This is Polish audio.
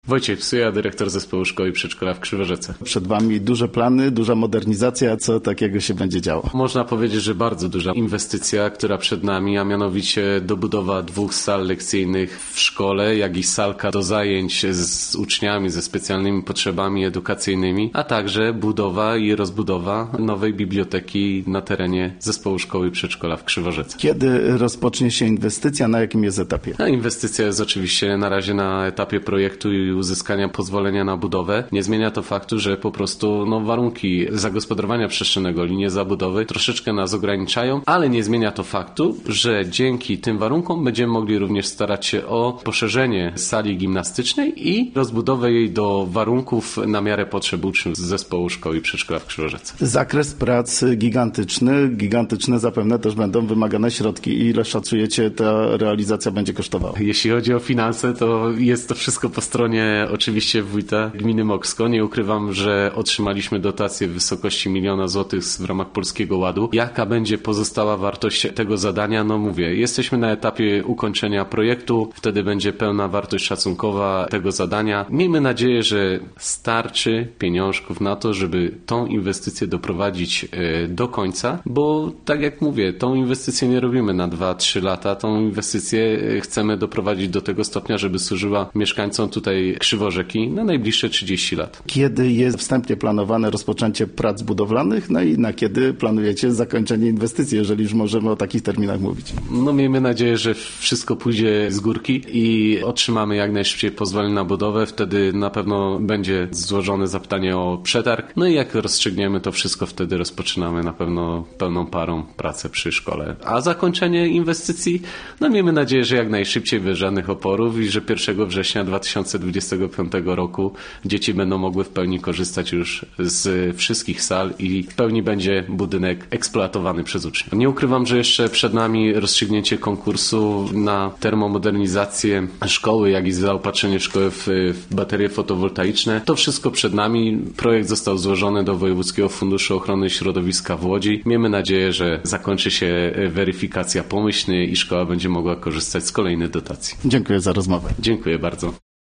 Wojciech Psuja, dyrektor Zespołu Szkoły i Przedszkola w Krzyworzece. Przed Wami duże plany, duża modernizacja. Co takiego się będzie działo? Można powiedzieć, że bardzo duża inwestycja, która przed nami, a mianowicie dobudowa 2 sal lekcyjnych w szkole, jak i salka do zajęć z uczniami ze specjalnymi potrzebami edukacyjnymi, a także budowa i rozbudowa nowej biblioteki na terenie Zespołu Szkoły i Przedszkola w Krzyworzece. Kiedy rozpocznie się inwestycja? Na jakim jest etapie? Ta inwestycja jest oczywiście na razie na etapie projektu i uzyskania pozwolenia na budowę. Nie zmienia to faktu, że po prostu warunki zagospodarowania przestrzennego, linie zabudowy troszeczkę nas ograniczają, ale nie zmienia to faktu, że dzięki tym warunkom będziemy mogli również starać się o poszerzenie sali gimnastycznej i rozbudowę jej do warunków na miarę potrzeb uczniów z Zespołu Szkoły i Przedszkola w Krzyworzece. Zakres prac gigantyczny. Gigantyczne zapewne też będą wymagane środki. Ile szacujecie, ta realizacja będzie kosztowała? Jeśli chodzi o finanse, to jest to wszystko po stronie oczywiście wójta gminy Moksko. Nie ukrywam, że otrzymaliśmy dotację w wysokości 1 000 000 złotych w ramach Polskiego Ładu. Jaka będzie pozostała wartość tego zadania? No mówię, jesteśmy na etapie ukończenia projektu, wtedy będzie pełna wartość szacunkowa tego zadania. Miejmy nadzieję, że starczy pieniążków na to, żeby tą inwestycję doprowadzić do końca, bo tak jak mówię, tą inwestycję nie robimy na 2-3 lata, tą inwestycję chcemy doprowadzić do tego stopnia, żeby służyła mieszkańcom tutaj Krzyworzeki na najbliższe 30 lat. Kiedy jest wstępnie planowane rozpoczęcie prac budowlanych, no i na kiedy planujecie zakończenie inwestycji, jeżeli już możemy o takich terminach mówić? No miejmy nadzieję, że wszystko pójdzie z górki i otrzymamy jak najszybciej pozwolenie na budowę, wtedy na pewno będzie złożone zapytanie o przetarg, no i jak rozstrzygniemy to wszystko, wtedy rozpoczynamy na pewno pełną parą pracę przy szkole. A zakończenie inwestycji, no miejmy nadzieję, że jak najszybciej, bez żadnych oporów i że 1 września 2025 roku dzieci będą mogły w pełni korzystać już z wszystkich sal i w pełni będzie budynek eksploatowany przez uczniów. Nie ukrywam, że jeszcze przed nami rozstrzygnięcie konkursu na termomodernizację szkoły, jak i zaopatrzenie szkoły w baterie fotowoltaiczne. To wszystko przed nami. Projekt został złożony do Wojewódzkiego Funduszu Ochrony Środowiska w Łodzi. Miejmy nadzieję, że zakończy się weryfikacja pomyślnie i szkoła będzie mogła korzystać z kolejnych dotacji. Dziękuję za rozmowę. Dziękuję bardzo.